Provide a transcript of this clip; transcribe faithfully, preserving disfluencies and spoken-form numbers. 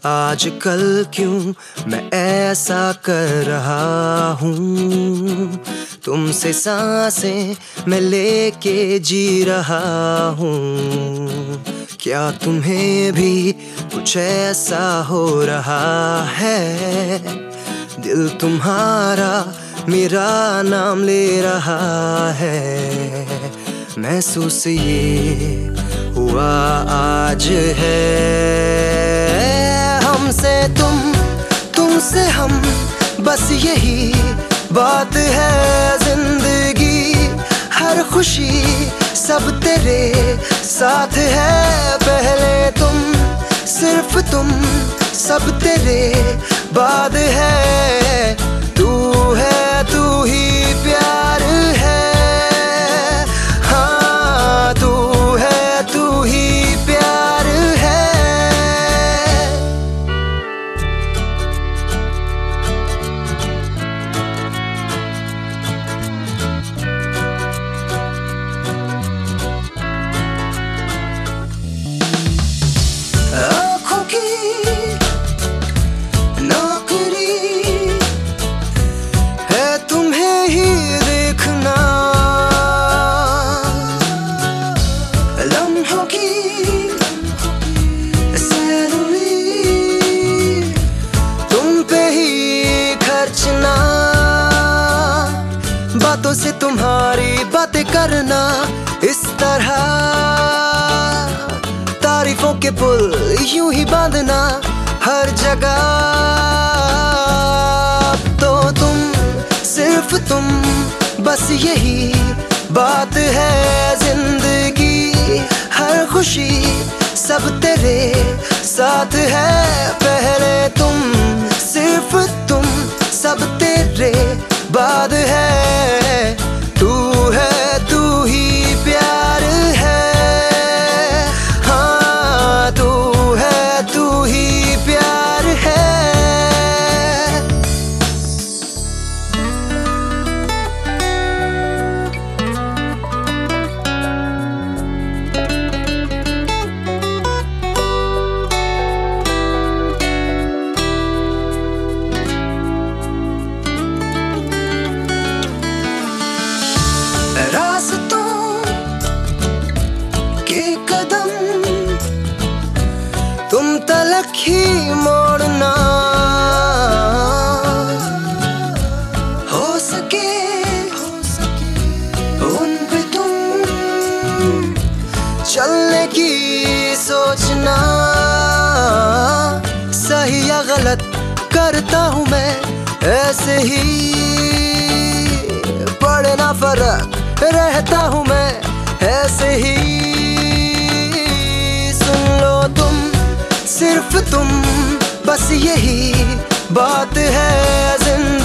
आजकल क्यों मैं ऐसा कर रहा हूँ, तुमसे सांसें मैं लेके जी रहा हूँ। क्या तुम्हें भी कुछ ऐसा हो रहा है? दिल तुम्हारा मेरा नाम ले रहा है। महसूस ये हुआ आज है, हमसे तुम, तुमसे हम, बस यही बात है जिंदगी। हर खुशी सब तेरे साथ है, पहले तुम, सिर्फ तुम, सब तेरे बाद है। तू है, तू ही प्यार है, हाँ तू है, तू ही प्यार है। आँखों की बातों से तुम्हारी बातें करना इस तरह, तारीफों के पुल यूं ही बांधना हर जगह। तो तुम, सिर्फ तुम, बस यही बात है जिंदगी। हर खुशी सब तेरे साथ है, पहले तुम, सिर्फ तुम, सब तेरे बाद है। तू है, तू ही प्यार है, हाँ तू है, तू ही प्यार है। रास्तों के कदम तुम तलक ही मोड़ना, हो सके उन पे तुम चलने की सोचना। सही या गलत करता हूँ मैं ऐसे ही, पड़ना फर्क रहता हूँ मैं ऐसे ही। सुन लो तुम, सिर्फ तुम, बस यही बात है जिंदगी।